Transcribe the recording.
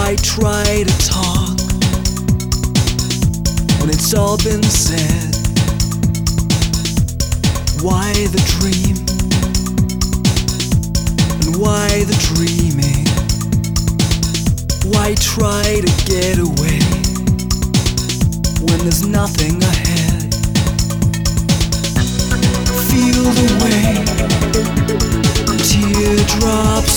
Why try to talk when it's all been said? Why the dream? And why the dreaming? Why try to get away when there's nothing ahead? Feel the way teardrops